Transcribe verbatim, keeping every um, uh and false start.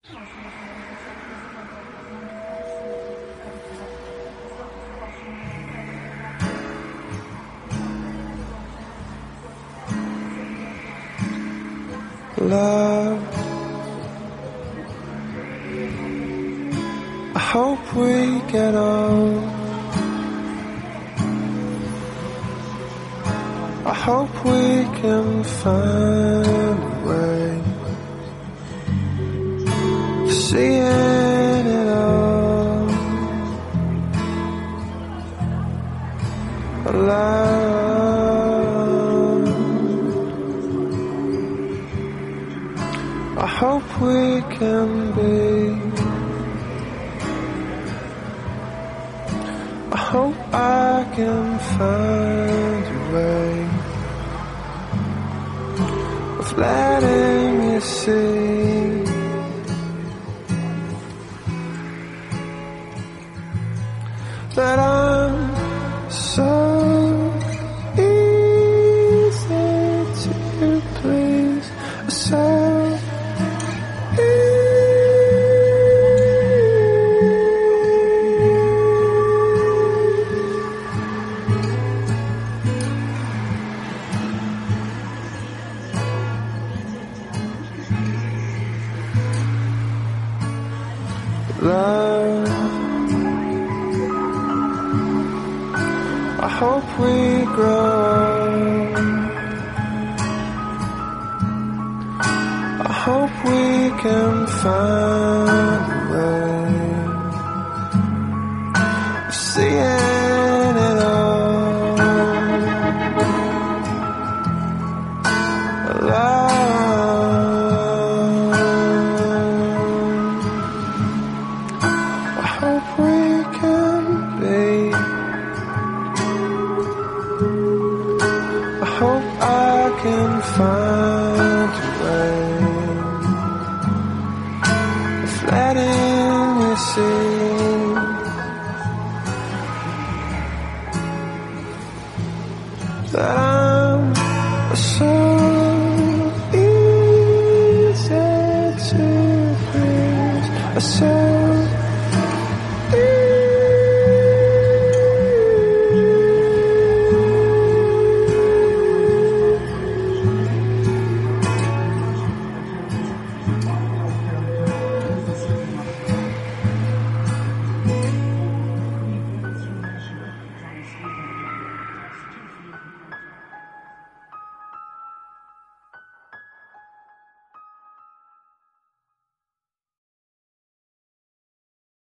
Love, I hope we get old. I hope we can find a way of seeing it all alive. I hope we can be. I hope I can find a way of letting you see that I'm so easy to please, so love, I hope we grow. I hope we can find a way of seeing